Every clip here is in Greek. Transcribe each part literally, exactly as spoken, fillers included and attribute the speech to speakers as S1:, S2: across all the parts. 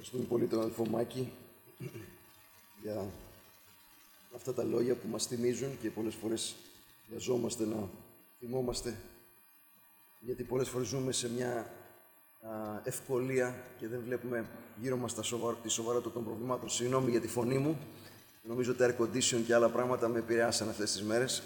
S1: Ευχαριστούμε πολύ τον αδελφό Μάκη για αυτά τα λόγια που μας θυμίζουν και πολλές φορές χρειαζόμαστε να θυμόμαστε, γιατί πολλές φορές ζούμε σε μια α, ευκολία και δεν βλέπουμε γύρω μας τα σοβαρ, τη σοβαρότητα των προβλημάτων. Συγγνώμη για τη φωνή μου. Νομίζω ότι air condition και άλλα πράγματα με επηρεάσαν αυτές τις μέρες.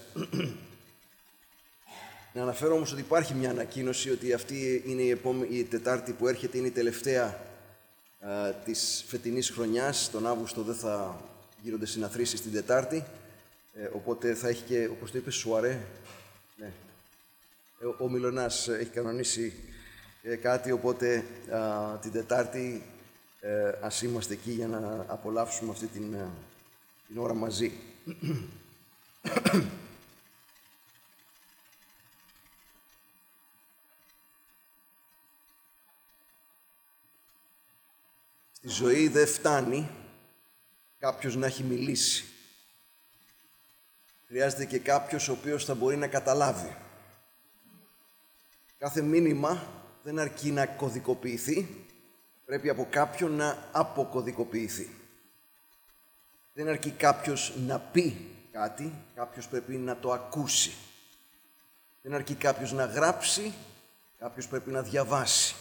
S1: Να αναφέρω όμως ότι υπάρχει μια ανακοίνωση ότι αυτή είναι η, επόμε... η Τετάρτη που έρχεται, είναι η τελευταία α, της φετινής χρονιάς. Τον Αύγουστο δεν θα γίνονται συναθρήσεις την Τετάρτη, ε, οπότε θα έχει και, όπως το είπε, σουαρέ. Ναι. Ο, ο Μιλωνάς έχει κανονίσει ε, κάτι, οπότε α, την Τετάρτη ε, ας είμαστε εκεί για να απολαύσουμε αυτή την, ε, την ώρα μαζί. Στη ζωή δεν φτάνει κάποιος να έχει μιλήσει. Χρειάζεται και κάποιος ο οποίος θα μπορεί να καταλάβει. Κάθε μήνυμα δεν αρκεί να κωδικοποιηθεί, πρέπει από κάποιον να αποκωδικοποιηθεί. Δεν αρκεί κάποιος να πει κάτι, κάποιος πρέπει να το ακούσει. Δεν αρκεί κάποιος να γράψει, κάποιος πρέπει να διαβάσει.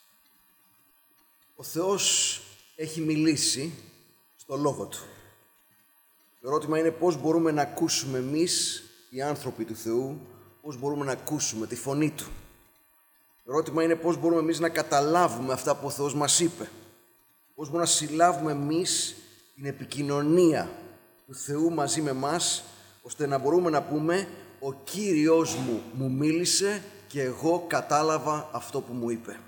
S1: Ο Θεός έχει μιλήσει στο Λόγο Του. Το ερώτημα είναι πώς μπορούμε να ακούσουμε εμείς, οι άνθρωποι του Θεού, πώς μπορούμε να ακούσουμε τη φωνή Του. Το ερώτημα είναι πώς μπορούμε εμείς να καταλάβουμε αυτά που ο Θεός μας είπε. Πώς μπορούμε να συλλάβουμε εμείς την επικοινωνία του Θεού μαζί με μας, ώστε να μπορούμε να πούμε «Ο Κύριος μου μου μίλησε και εγώ κατάλαβα αυτό που μου είπε».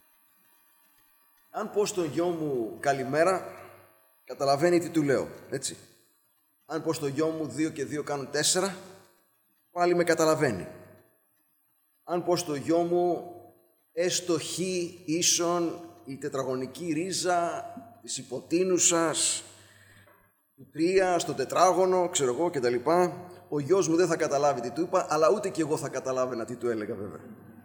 S1: Αν πω στον γιο μου «Καλημέρα», καταλαβαίνει τι του λέω, έτσι. Αν πω στο γιο μου δύο και δύο κάνουν τέσσερα, πάλι με καταλαβαίνει. Αν πω στο γιο μου έστω χ ίσον η τετραγωνική ρίζα της υποτείνουσας του τρία στο τετράγωνο, ξέρω εγώ και τα λοιπά, ο γιος μου δεν θα καταλάβει τι του είπα, αλλά ούτε και εγώ θα καταλάβαινα τι του έλεγα βέβαια.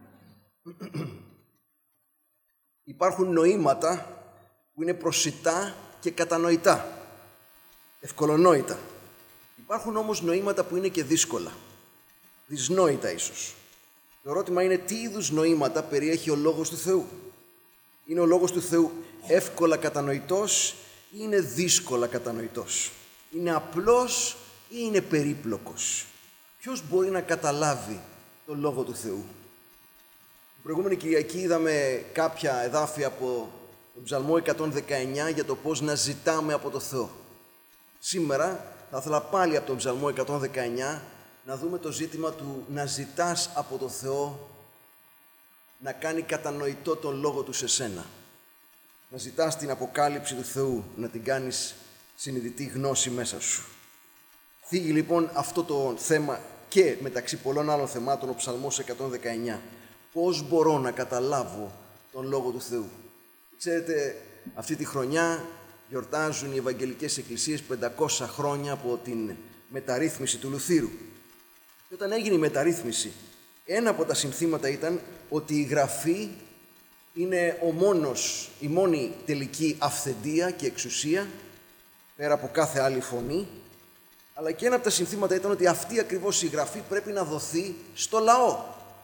S1: Υπάρχουν νοήματα που είναι προσιτά και κατανοητά, ευκολονόητα. Υπάρχουν όμως νοήματα που είναι και δύσκολα, δυσνόητα ίσως. Το ερώτημα είναι τι είδους νοήματα περιέχει ο Λόγος του Θεού. Είναι ο Λόγος του Θεού εύκολα κατανοητός ή είναι δύσκολα κατανοητός. Είναι απλός ή είναι περίπλοκος. Ποιος μπορεί να καταλάβει τον Λόγο του Θεού. Την προηγούμενη Κυριακή είδαμε κάποια εδάφια από τον Ψαλμό εκατόν δεκαεννιά για το πώς να ζητάμε από το Θεό. Σήμερα θα ήθελα πάλι από τον Ψαλμό εκατόν δεκαεννιά να δούμε το ζήτημα του να ζητάς από το Θεό να κάνει κατανοητό τον Λόγο Του σε σένα. Να ζητάς την αποκάλυψη του Θεού, να την κάνεις συνειδητή γνώση μέσα σου. Θίγει λοιπόν αυτό το θέμα και μεταξύ πολλών άλλων θεμάτων ο Ψαλμός εκατόν δεκαεννιά. Πώς μπορώ να καταλάβω τον Λόγο του Θεού. Ξέρετε, αυτή τη χρονιά γιορτάζουν οι Ευαγγελικές Εκκλησίες πεντακόσια χρόνια από την μεταρρύθμιση του Λουθύρου. Και όταν έγινε η μεταρρύθμιση, ένα από τα συνθήματα ήταν ότι η Γραφή είναι ο μόνος, η μόνη τελική αυθεντία και εξουσία, πέρα από κάθε άλλη φωνή, αλλά και ένα από τα συνθήματα ήταν ότι αυτή ακριβώς η Γραφή πρέπει να δοθεί στο λαό.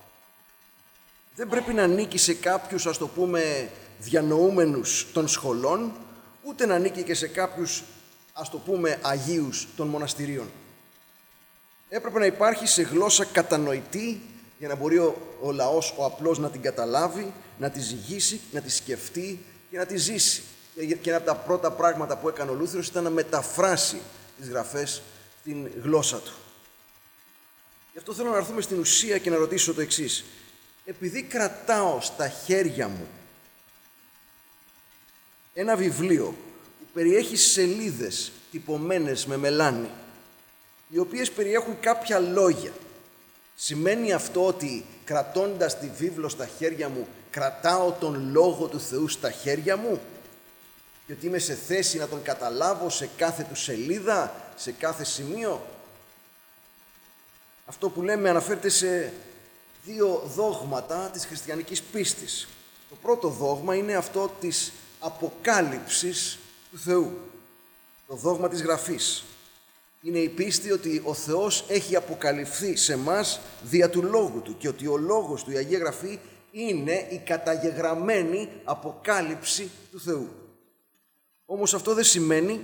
S1: Δεν πρέπει να ανήκει σε κάποιους, ας το πούμε, διανοούμενους των σχολών, ούτε να ανήκει και σε κάποιους, ας το πούμε, αγίους των μοναστηρίων. Έπρεπε να υπάρχει σε γλώσσα κατανοητή για να μπορεί ο, ο λαός, ο απλός, να την καταλάβει, να τη ζυγίσει, να τη σκεφτεί και να τη ζήσει. Και ένα από τα πρώτα πράγματα που έκανε ο Λούθερος ήταν να μεταφράσει τις γραφές στην γλώσσα του. Γι' αυτό θέλω να έρθουμε στην ουσία και να ρωτήσω το εξής. Επειδή κρατάω στα χέρια μου ένα βιβλίο που περιέχει σελίδες τυπωμένες με μελάνι, οι οποίες περιέχουν κάποια λόγια, σημαίνει αυτό ότι κρατώντας τη βίβλο στα χέρια μου κρατάω τον Λόγο του Θεού στα χέρια μου και ότι είμαι σε θέση να τον καταλάβω σε κάθε του σελίδα, σε κάθε σημείο? Αυτό που λέμε αναφέρεται σε δύο δόγματα της χριστιανικής πίστης. Το πρώτο δόγμα είναι αυτό της αποκάλυψης του Θεού. Το δόγμα της Γραφής είναι η πίστη ότι ο Θεός έχει αποκαλυφθεί σε μας δια του Λόγου Του και ότι ο Λόγος Του, η Αγία Γραφή, είναι η καταγεγραμμένη αποκάλυψη του Θεού. Όμως αυτό δεν σημαίνει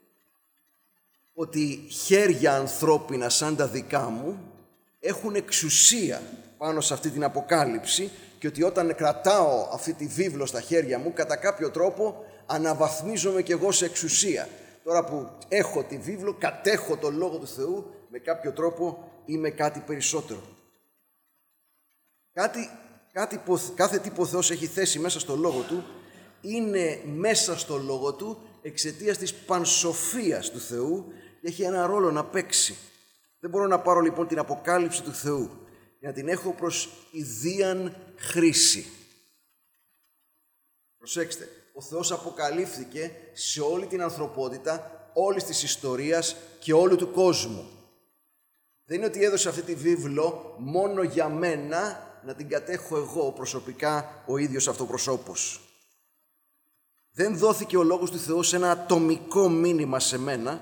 S1: ότι χέρια ανθρώπινα σαν τα δικά μου έχουν εξουσία πάνω σε αυτή την αποκάλυψη και ότι όταν κρατάω αυτή τη βίβλο στα χέρια μου, κατά κάποιο τρόπο αναβαθμίζομαι κι εγώ σε εξουσία. Τώρα που έχω τη βίβλο, κατέχω τον Λόγο του Θεού, με κάποιο τρόπο είμαι κάτι περισσότερο. Κάτι, κάτι που, κάθε τι που ο Θεός έχει θέσει μέσα στο Λόγο Του είναι μέσα στο Λόγο Του εξαιτίας της πανσοφίας του Θεού και έχει ένα ρόλο να παίξει. Δεν μπορώ να πάρω λοιπόν την αποκάλυψη του Θεού για να την έχω προς ιδίαν χρήση. Προσέξτε, ο Θεός αποκαλύφθηκε σε όλη την ανθρωπότητα, όλης της ιστορίας και όλου του κόσμου. Δεν είναι ότι έδωσε αυτή τη βίβλο μόνο για μένα να την κατέχω εγώ προσωπικά ο ίδιος αυτοπροσώπος. Δεν δόθηκε ο Λόγος του Θεού σε ένα ατομικό μήνυμα σε μένα,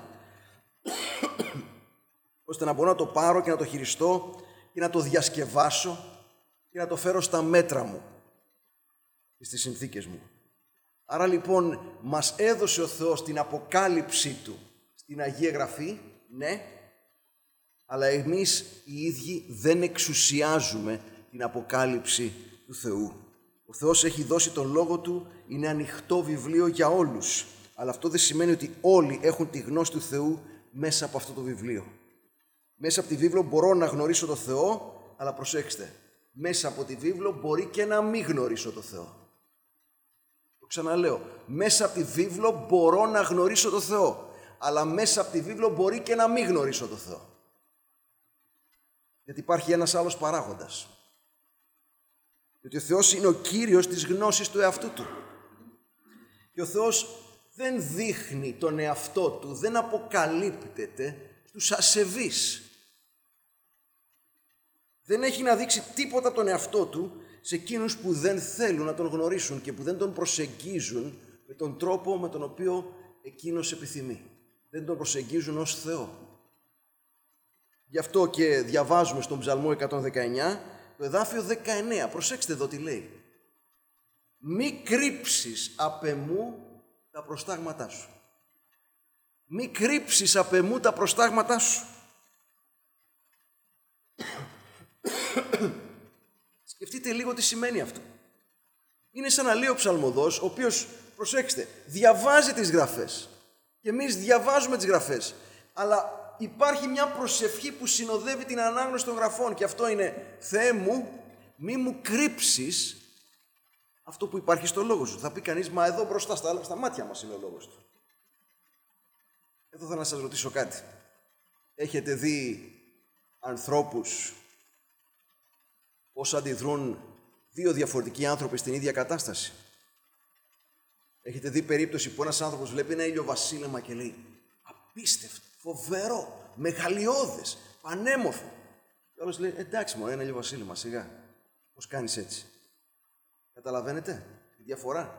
S1: ώστε να μπορώ να το πάρω και να το χειριστώ και να το διασκευάσω και να το φέρω στα μέτρα μου και στις συνθήκες μου. Άρα λοιπόν μας έδωσε ο Θεός την αποκάλυψή Του στην Αγία Γραφή, ναι, αλλά εμείς οι ίδιοι δεν εξουσιάζουμε την αποκάλυψη του Θεού. Ο Θεός έχει δώσει τον Λόγο Του, είναι ανοιχτό βιβλίο για όλους, αλλά αυτό δεν σημαίνει ότι όλοι έχουν τη γνώση του Θεού μέσα από αυτό το βιβλίο. Μέσα από τη βίβλο μπορώ να γνωρίσω το Θεό, αλλά προσέξτε, μέσα από τη βίβλο μπορεί και να μην γνωρίσω το Θεό. Το ξαναλέω, μέσα από τη βίβλο μπορώ να γνωρίσω το Θεό, αλλά μέσα από τη βίβλο μπορεί και να μην γνωρίσω το Θεό. Γιατί υπάρχει ένας άλλος παράγοντας. Γιατί ο Θεός είναι ο Κύριος της γνώσης του εαυτού Του. Και ο Θεός δεν δείχνει τον εαυτό Του, δεν αποκαλύπτεται στους ασεβείς. Δεν έχει να δείξει τίποτα από τον εαυτό Του σε εκείνους που δεν θέλουν να Τον γνωρίσουν και που δεν Τον προσεγγίζουν με τον τρόπο με τον οποίο εκείνος επιθυμεί. Δεν Τον προσεγγίζουν ως Θεό. Γι' αυτό και διαβάζουμε στον Ψαλμό εκατόν δεκαεννιά, το εδάφιο δεκαεννέα. Προσέξτε εδώ τι λέει. Μη κρύψεις απ' εμού τα προστάγματά σου. Μη κρύψεις απ' εμού τα προστάγματά σου. Σκεφτείτε λίγο τι σημαίνει αυτό. Είναι σαν να λέει ο ψαλμοδός, ο οποίος, προσέξτε, διαβάζει τις γραφές. Και εμείς διαβάζουμε τις γραφές. Αλλά υπάρχει μια προσευχή που συνοδεύει την ανάγνωση των γραφών. Και αυτό είναι, Θεέ μου, μη μου κρύψεις αυτό που υπάρχει στο Λόγο Σου. Θα πει κανείς, μα εδώ μπροστά στα, στα μάτια μας είναι ο Λόγος Του. Εδώ θέλω να σας ρωτήσω κάτι. Έχετε δει ανθρώπους πώς αντιδρούν δύο διαφορετικοί άνθρωποι στην ίδια κατάσταση? Έχετε δει περίπτωση που ένας άνθρωπος βλέπει ένα ηλιοβασίλεμα και λέει απίστευτο, φοβερό, μεγαλειώδες, πανέμορφο. Και άλλος λέει εντάξει μωρέ, ένα ηλιοβασίλεμα, σιγά. Πώς κάνεις έτσι? Καταλαβαίνετε τη διαφορά?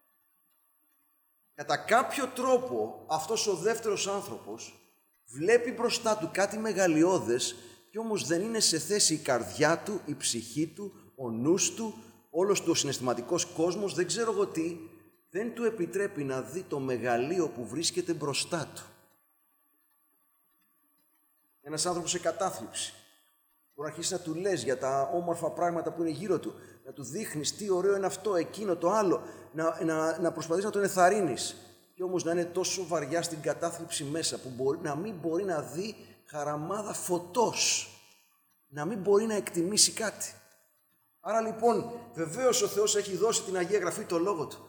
S1: Κατά κάποιο τρόπο αυτός ο δεύτερος άνθρωπος βλέπει μπροστά του κάτι μεγαλειώδες και όμως δεν είναι σε θέση η καρδιά του, η ψυχή του, ο νους του, όλος του ο συναισθηματικός κόσμος, δεν ξέρω εγώ τι, δεν του επιτρέπει να δει το μεγαλείο που βρίσκεται μπροστά του. Ένας άνθρωπος σε κατάθλιψη μπορεί να αρχίσει να του λες για τα όμορφα πράγματα που είναι γύρω του, να του δείχνεις τι ωραίο είναι αυτό, εκείνο, το άλλο, να, να, να προσπαθείς να τον ενθαρρύνεις και όμως να είναι τόσο βαριά στην κατάθλιψη μέσα που μπορεί, να μην μπορεί να δει χαραμάδα φωτός, να μην μπορεί να εκτιμήσει κάτι. Άρα λοιπόν βεβαίως ο Θεός έχει δώσει την Αγία Γραφή το Λόγο Του,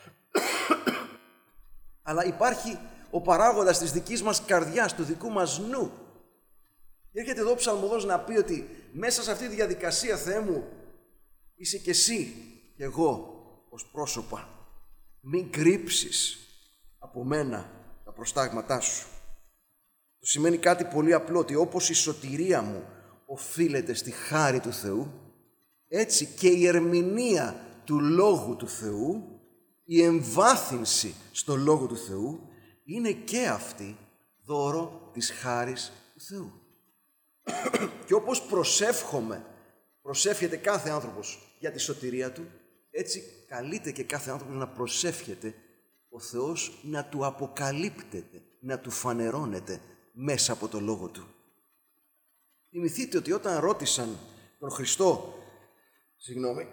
S1: αλλά υπάρχει ο παράγοντας της δικής μας καρδιάς, του δικού μας νου. Και έρχεται εδώ ο ψαλμοδός να πει ότι μέσα σε αυτή τη διαδικασία, Θεέ μου, είσαι και εσύ και εγώ ως πρόσωπα. Μην κρύψεις από μένα τα προστάγματά σου. Το σημαίνει κάτι πολύ απλό, ότι όπως η σωτηρία μου οφείλεται στη χάρη του Θεού, έτσι και η ερμηνεία του Λόγου του Θεού η εμβάθυνση στο Λόγο του Θεού είναι και αυτή δώρο της χάρις του Θεού. Και όπως προσεύχομαι, προσεύχεται κάθε άνθρωπος για τη σωτηρία του, έτσι καλείται και κάθε άνθρωπος να προσεύχεται ο Θεός να του αποκαλύπτεται, να του φανερώνεται μέσα από το Λόγο του. Θυμηθείτε ότι όταν ρώτησαν τον Χριστό, συγγνώμη,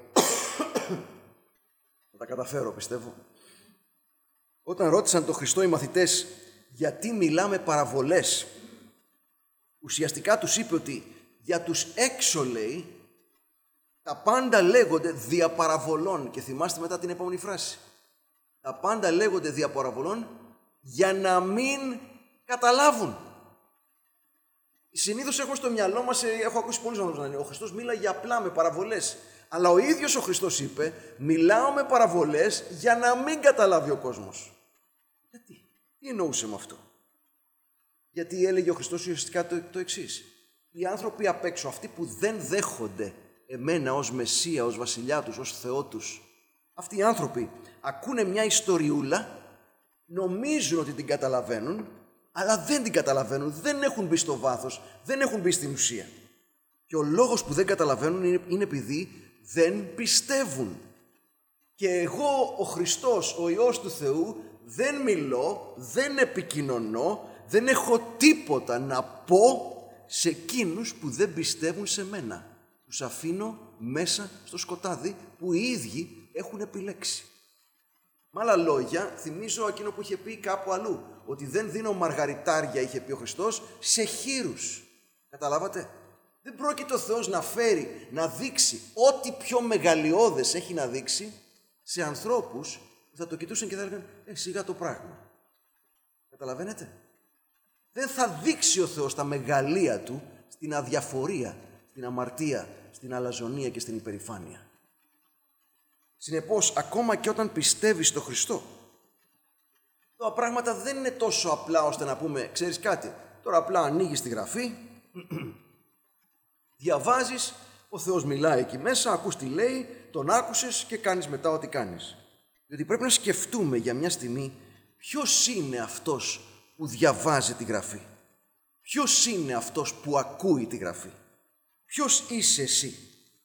S1: θα τα καταφέρω πιστεύω, όταν ρώτησαν τον Χριστό οι μαθητές γιατί μιλάμε παραβολές, ουσιαστικά τους είπε ότι για τους έξω, λέει, τα πάντα λέγονται δια παραβολών. Και θυμάστε μετά την επόμενη φράση. Τα πάντα λέγονται δια παραβολών για να μην καταλάβουν. Συνήθως έχουμε στο μυαλό μας, έχω ακούσει πολλούς ανθρώπους να λένε, ο Χριστός μίλαγε απλά με παραβολές. Αλλά ο ίδιος ο Χριστός είπε, μιλάω με παραβολές για να μην καταλάβει ο κόσμος. Γιατί, τι εννοούσε με αυτό? Γιατί έλεγε ο Χριστός ουσιαστικά το, το εξής. Οι άνθρωποι απ' έξω, αυτοί που δεν δέχονται εμένα ως Μεσσία, ως Βασιλιά τους, ως Θεό τους, αυτοί οι άνθρωποι ακούνε μια ιστοριούλα, νομίζουν ότι την καταλαβαίνουν, αλλά δεν την καταλαβαίνουν, δεν έχουν μπει στο βάθος, δεν έχουν μπει στην ουσία. Και ο λόγος που δεν καταλαβαίνουν είναι, είναι επειδή δεν πιστεύουν. Και εγώ, ο Χριστός, ο Υιός του Θεού, δεν μιλώ, δεν επικοινωνώ, δεν έχω τίποτα να πω σε εκείνους που δεν πιστεύουν σε μένα. Τους αφήνω μέσα στο σκοτάδι που οι ίδιοι έχουν επιλέξει. Με άλλα λόγια, θυμίζω εκείνο που είχε πει κάπου αλλού, ότι δεν δίνω μαργαριτάρια, είχε πει ο Χριστός, σε χήρους. Καταλάβατε? Δεν πρόκειται ο Θεός να φέρει, να δείξει ό,τι πιο μεγαλειώδες έχει να δείξει σε ανθρώπους που θα το κοιτούσαν και θα έλεγαν «Ε, σιγά το πράγμα». Καταλαβαίνετε? Δεν θα δείξει ο Θεός τα μεγαλεία Του στην αδιαφορία, στην αμαρτία, στην αλαζονία και στην υπερηφάνεια. Συνεπώς, ακόμα και όταν πιστεύεις στο Χριστό, τα πράγματα δεν είναι τόσο απλά ώστε να πούμε, ξέρεις κάτι, τώρα απλά ανοίγεις τη Γραφή, διαβάζεις, ο Θεός μιλάει εκεί μέσα, ακούς τι λέει, τον άκουσες και κάνεις μετά ό,τι κάνεις. Διότι πρέπει να σκεφτούμε για μια στιγμή ποιος είναι αυτός που διαβάζει τη Γραφή. Ποιος είναι αυτός που ακούει τη Γραφή. Ποιος είσαι εσύ?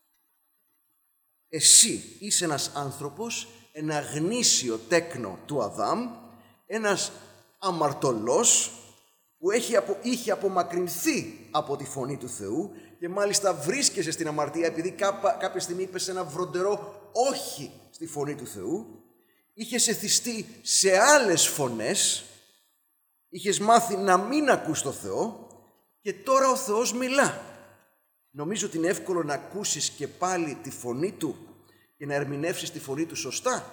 S1: Εσύ είσαι ένας άνθρωπος, ένα γνήσιο τέκνο του Αδάμ, ένας αμαρτωλός που έχει απο, είχε απομακρυνθεί από τη φωνή του Θεού και μάλιστα βρίσκεσαι στην αμαρτία επειδή κάπα, κάποια στιγμή είπες ένα βροντερό όχι στη φωνή του Θεού, είχες εθιστεί σε άλλες φωνές, είχες μάθει να μην ακούς το Θεό και τώρα ο Θεός μιλά. Νομίζω ότι είναι εύκολο να ακούσεις και πάλι τη φωνή Του και να ερμηνεύσεις τη φωνή Του σωστά.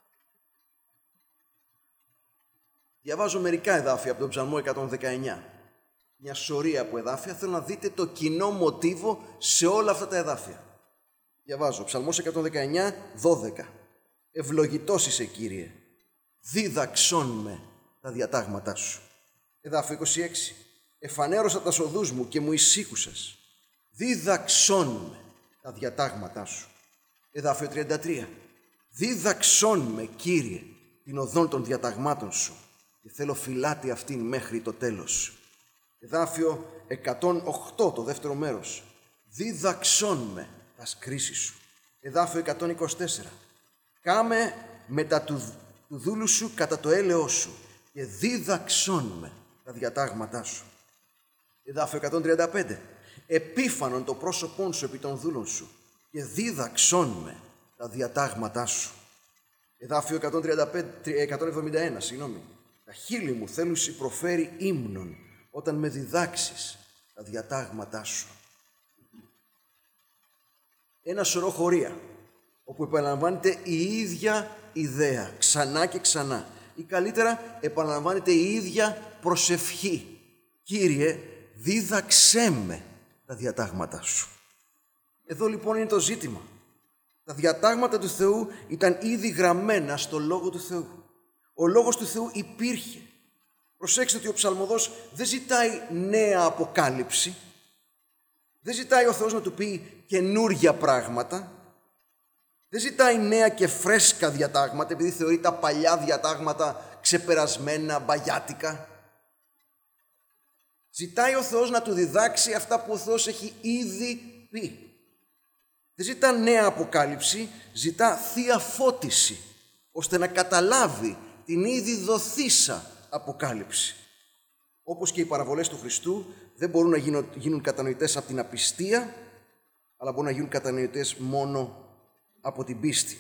S1: Διαβάζω μερικά εδάφια από τον Ψαλμό εκατόν δεκαεννιά. Μια σωρία από εδάφια. Θέλω να δείτε το κοινό μοτίβο σε όλα αυτά τα εδάφια. Διαβάζω. Ψαλμός εκατόν δεκαεννιά, δώδεκα. Ευλογητός είσαι, Κύριε. Δίδαξόν με τα διατάγματά Σου. Εδάφιο είκοσι έξι. Εφανέρωσα τα οδούς μου και μου εισήκουσας. Δίδαξόν με τα διατάγματά Σου. Εδάφιο τριάντα τρία. Δίδαξόν με, Κύριε, την οδόν των διαταγμάτων Σου και θέλω φυλάτη αυτήν μέχρι το τέλος. Εδάφιο εκατόν οκτώ, το δεύτερο μέρος. Δίδαξόν με τα σκρίσεις Σου. Εδάφιο εκατόν είκοσι τέσσερα. Κάμε μετά του, του δούλου Σου κατά το έλεος Σου και δίδαξόν με τα διατάγματά Σου. Εδάφιο εκατόν τριάντα πέντε. Επίφανον το πρόσωπόν Σου επί των δούλων Σου και δίδαξόν με τα διατάγματά Σου. Εδάφιο εκατόν τριάντα πέντε, εκατόν εβδομήντα ένα, συγγνώμη. Τα χείλη μου θέλουν Συ προφέρει ύμνον όταν με διδάξεις τα διατάγματά Σου. Ένα σωρό χωρία όπου επαναλαμβάνεται η ίδια ιδέα ξανά και ξανά ή καλύτερα επαναλαμβάνεται η ίδια προσευχή. Κύριε, δίδαξέ με τα διατάγματά Σου. Εδώ λοιπόν είναι το ζήτημα. Τα διατάγματα του Θεού ήταν ήδη γραμμένα στο Λόγο του Θεού. Ο Λόγος του Θεού υπήρχε. Προσέξτε ότι ο ψαλμοδός δεν ζητάει νέα αποκάλυψη. Δεν ζητάει ο Θεός να του πει καινούργια πράγματα. Δεν ζητάει νέα και φρέσκα διατάγματα, επειδή θεωρεί τα παλιά διατάγματα ξεπερασμένα, μπαγιάτικα. Ζητάει ο Θεός να του διδάξει αυτά που ο Θεός έχει ήδη πει. Δεν ζητά νέα αποκάλυψη, ζητά θεία φώτιση, ώστε να καταλάβει την ήδη δοθήσα αποκάλυψη. Όπως και οι παραβολές του Χριστού δεν μπορούν να γίνουν, γίνουν κατανοητές από την απιστία, αλλά μπορούν να γίνουν κατανοητές μόνο από την πίστη.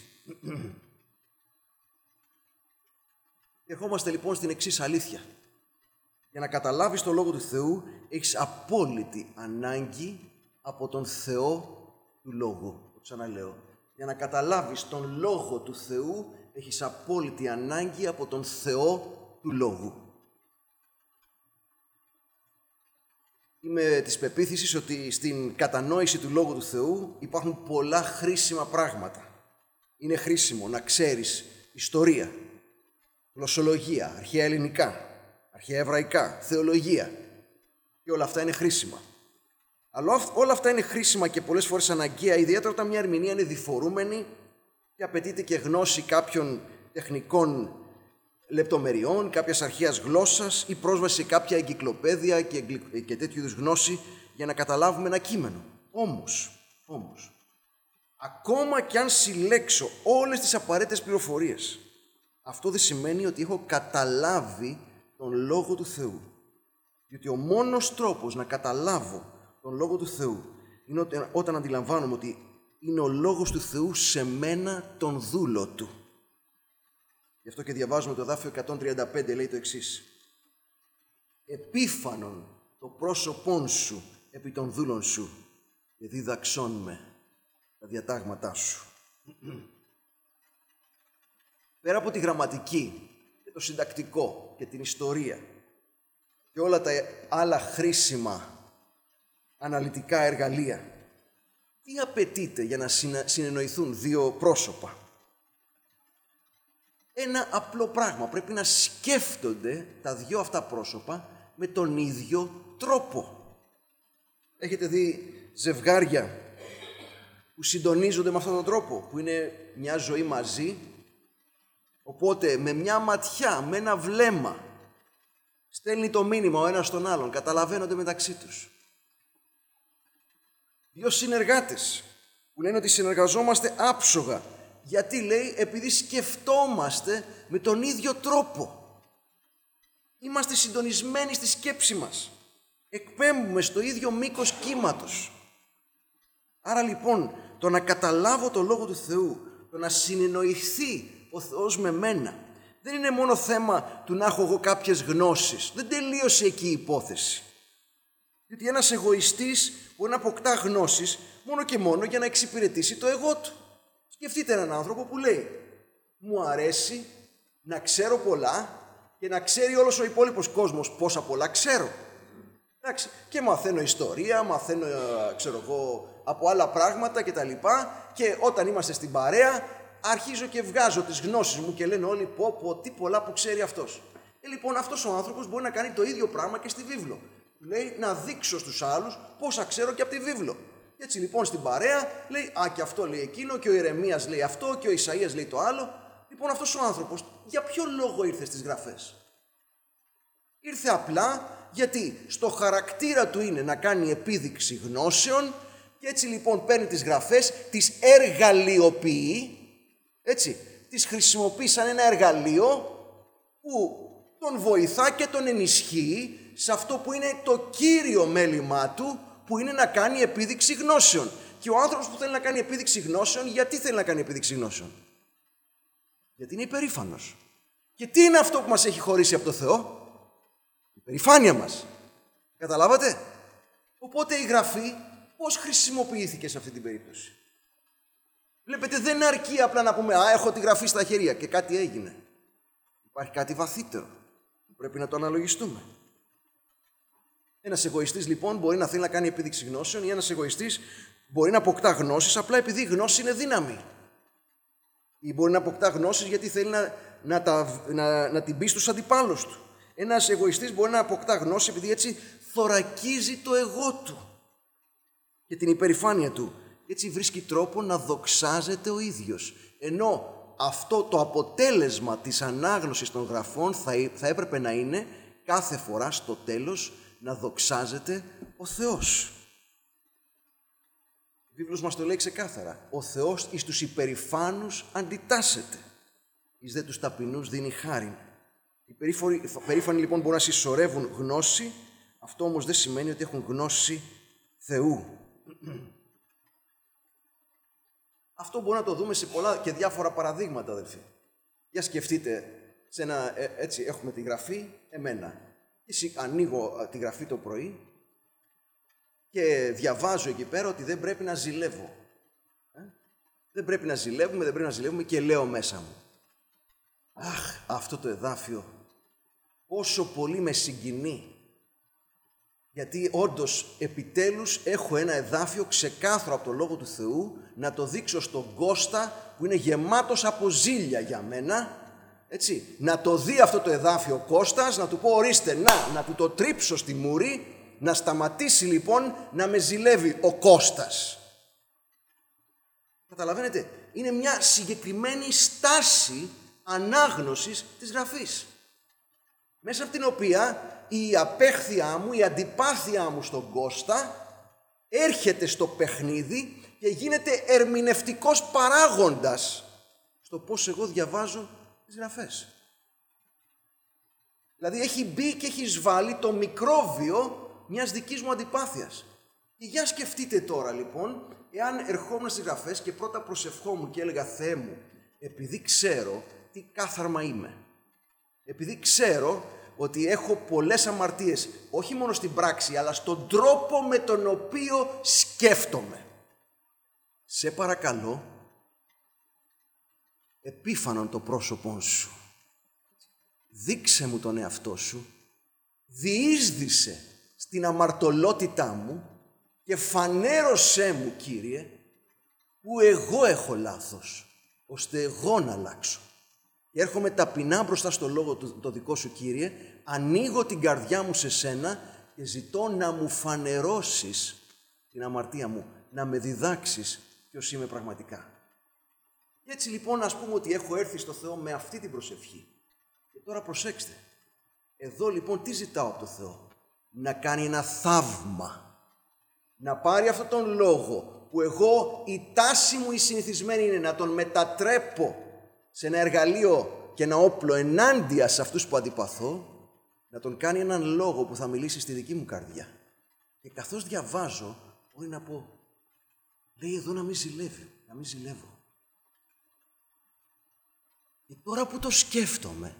S1: Ερχόμαστε λοιπόν στην εξής αλήθεια. Για να καταλάβεις τον Λόγο του Θεού, έχεις απόλυτη ανάγκη από τον Θεό του Λόγου. Το ξαναλέω. Για να καταλάβεις τον Λόγο του Θεού, έχεις απόλυτη ανάγκη από τον Θεό του Λόγου. Είμαι της πεποίθησης ότι στην κατανόηση του Λόγου του Θεού υπάρχουν πολλά χρήσιμα πράγματα. Είναι χρήσιμο να ξέρεις ιστορία, γλωσσολογία, αρχαία ελληνικά, αρχαία εβραϊκά, θεολογία. Και όλα αυτά είναι χρήσιμα. Αλλά όλα αυτά είναι χρήσιμα και πολλές φορές αναγκαία, ιδιαίτερα όταν μια ερμηνεία είναι διφορούμενη και απαιτείται και γνώση κάποιων τεχνικών λεπτομεριών, κάποιας αρχαίας γλώσσας ή πρόσβαση σε κάποια εγκυκλοπαίδεια και, και τέτοιου είδους γνώση για να καταλάβουμε ένα κείμενο. Όμως, όμως, ακόμα κι αν συλλέξω όλες τις απαραίτητες πληροφορίες, αυτό δεν σημαίνει ότι έχω καταλάβει τον Λόγο του Θεού. Διότι ο μόνος τρόπος να καταλάβω τον Λόγο του Θεού είναι όταν αντιλαμβάνομαι ότι είναι ο Λόγος του Θεού σε μένα τον δούλο του. Γι' αυτό και διαβάζουμε το εδάφιο εκατόν τριάντα πέντε, λέει το εξής. «Επίφανον το πρόσωπόν σου επί των δούλων σου και δίδαξόν με τα διατάγματά σου». Πέρα από τη γραμματική και το συντακτικό και την ιστορία και όλα τα άλλα χρήσιμα αναλυτικά εργαλεία, τι απαιτείται για να συνεννοηθούν δύο πρόσωπα? Ένα απλό πράγμα. Πρέπει να σκέφτονται τα δυο αυτά πρόσωπα με τον ίδιο τρόπο. Έχετε δει ζευγάρια που συντονίζονται με αυτόν τον τρόπο, που είναι μια ζωή μαζί, οπότε με μια ματιά, με ένα βλέμμα, στέλνει το μήνυμα ο ένας στον άλλον, καταλαβαίνονται μεταξύ τους. Δύο συνεργάτες που λένε ότι συνεργαζόμαστε άψογα. Γιατί, λέει, επειδή σκεφτόμαστε με τον ίδιο τρόπο. Είμαστε συντονισμένοι στη σκέψη μας. Εκπέμπουμε στο ίδιο μήκος κύματος. Άρα λοιπόν, το να καταλάβω το Λόγο του Θεού, το να συνεννοηθεί ο Θεός με μένα, δεν είναι μόνο θέμα του να έχω εγώ κάποιες γνώσεις. Δεν τελείωσε εκεί η υπόθεση. Διότι ένας εγωιστής μπορεί να αποκτά γνώσεις μόνο και μόνο για να εξυπηρετήσει το εγώ του. Σκεφτείτε έναν άνθρωπο που λέει «Μου αρέσει να ξέρω πολλά και να ξέρει όλος ο υπόλοιπος κόσμος πόσα πολλά ξέρω». Εντάξει, και μαθαίνω ιστορία, μαθαίνω, ξέρω εγώ, από άλλα πράγματα κτλ. Και όταν είμαστε στην παρέα, αρχίζω και βγάζω τις γνώσεις μου και λένε όλοι «Πω, πω, τι πολλά που ξέρει αυτός». Ε, λοιπόν, αυτός ο άνθρωπος μπορεί να κάνει το ίδιο πράγμα και στη βίβλο. Λέει να δείξω στους άλλους πόσα ξέρω και από τη βίβλο. Έτσι λοιπόν στην παρέα λέει «Α, και αυτό λέει εκείνο, και ο Ιερεμίας λέει αυτό, και ο Ισαΐας λέει το άλλο». Λοιπόν, αυτός ο άνθρωπος για ποιο λόγο ήρθε στις γραφές? Ήρθε απλά γιατί στο χαρακτήρα του είναι να κάνει επίδειξη γνώσεων και έτσι λοιπόν παίρνει τις γραφές, τις εργαλειοποιεί, έτσι, τις χρησιμοποιεί σαν ένα εργαλείο που τον βοηθά και τον ενισχύει σε αυτό που είναι το κύριο μέλημά του, που είναι να κάνει επίδειξη γνώσεων. Και ο άνθρωπος που θέλει να κάνει επίδειξη γνώσεων, γιατί θέλει να κάνει επίδειξη γνώσεων? Γιατί είναι υπερήφανος. Και τι είναι αυτό που μας έχει χωρίσει από το Θεό? Η υπερηφάνεια μας. Καταλάβατε? Οπότε η Γραφή πώς χρησιμοποιήθηκε σε αυτή την περίπτωση? Βλέπετε, δεν αρκεί απλά να πούμε «Α, έχω τη Γραφή στα χέρια» και κάτι έγινε. Υπάρχει κάτι βαθύτερο που πρέπει να το αναλογιστούμε. Ένας εγωιστής λοιπόν μπορεί να θέλει να κάνει επίδειξη γνώσεων, ή ένας εγωιστής μπορεί να αποκτά γνώσεις απλά επειδή η γνώση είναι δύναμη. Ή μπορεί να αποκτά γνώσεις γιατί θέλει να, να, τα, να, να την πει στους αντιπάλους του. Ένας εγωιστής μπορεί να αποκτά γνώση επειδή έτσι θωρακίζει το εγώ του και την υπερηφάνεια του έτσι βρίσκει τρόπο να δοξάζεται ο ίδιος. Ενώ αυτό το αποτέλεσμα της ανάγνωσης των γραφών θα, θα έπρεπε να είναι κάθε φορά στο τέλος να δοξάζεται ο Θεός. Ο βίβλος μας το λέει ξεκάθαρα. Ο Θεός εις τους υπερηφάνους αντιτάσσεται, εις δε τους ταπεινούς δίνει χάριν. Οι περήφανοι λοιπόν μπορούν να συσσωρεύουν γνώση, αυτό όμως δεν σημαίνει ότι έχουν γνώση Θεού. Αυτό μπορούμε να το δούμε σε πολλά και διάφορα παραδείγματα, αδελφοί. Για σκεφτείτε, σε ένα, έτσι έχουμε τη γραφή, εμένα. Εσύ ανοίγω τη γραφή το πρωί και διαβάζω εκεί πέρα ότι δεν πρέπει να ζηλεύω. Ε? Δεν πρέπει να ζηλεύουμε, δεν πρέπει να ζηλεύουμε και λέω μέσα μου. Αχ, αυτό το εδάφιο, πόσο πολύ με συγκινεί. Γιατί όντως επιτέλους έχω ένα εδάφιο ξεκάθαρο από το Λόγο του Θεού να το δείξω στον Κώστα που είναι γεμάτος από ζήλια για μένα. Έτσι, να το δει αυτό το εδάφιο ο Κώστας, να του πω ορίστε, να, να του το τρίψω στη μούρη, να σταματήσει λοιπόν να με ζηλεύει ο Κώστας. Καταλαβαίνετε, είναι μια συγκεκριμένη στάση ανάγνωσης της γραφής. Μέσα από την οποία η απέχθειά μου, η αντιπάθειά μου στον Κώστα έρχεται στο παιχνίδι και γίνεται ερμηνευτικός παράγοντας στο πώς εγώ διαβάζω τις γραφές. Δηλαδή έχει μπει και έχει εισβάλει το μικρόβιο μιας δικής μου αντιπάθειας. Και για σκεφτείτε τώρα λοιπόν, εάν ερχόμουν στις γραφές και πρώτα προσευχόμουν και έλεγα Θεέ μου, επειδή ξέρω τι κάθαρμα είμαι, επειδή ξέρω ότι έχω πολλές αμαρτίες, όχι μόνο στην πράξη, αλλά στον τρόπο με τον οποίο σκέφτομαι. Σε παρακαλώ, επίφανον το πρόσωπό σου. Δείξε μου τον εαυτό σου, διείσδησε στην αμαρτωλότητά μου και φανέρωσέ μου, Κύριε, που εγώ έχω λάθος, ώστε εγώ να αλλάξω. Και έρχομαι ταπεινά μπροστά στο λόγο του, το δικό σου, Κύριε, ανοίγω την καρδιά μου σε σένα και ζητώ να μου φανερώσεις την αμαρτία μου, να με διδάξεις ποιος είμαι πραγματικά. Και έτσι λοιπόν ας πούμε ότι έχω έρθει στο Θεό με αυτή την προσευχή. Και τώρα προσέξτε, εδώ λοιπόν τι ζητάω από το Θεό? Να κάνει ένα θαύμα, να πάρει αυτόν τον λόγο που εγώ η τάση μου η συνηθισμένη είναι να τον μετατρέπω σε ένα εργαλείο και ένα όπλο ενάντια σε αυτούς που αντιπαθώ, να τον κάνει έναν λόγο που θα μιλήσει στη δική μου καρδιά. Και καθώς διαβάζω, μπορεί να πω, λέει εδώ να μην ζηλεύει, να μην ζηλεύω. Και τώρα που το σκέφτομαι,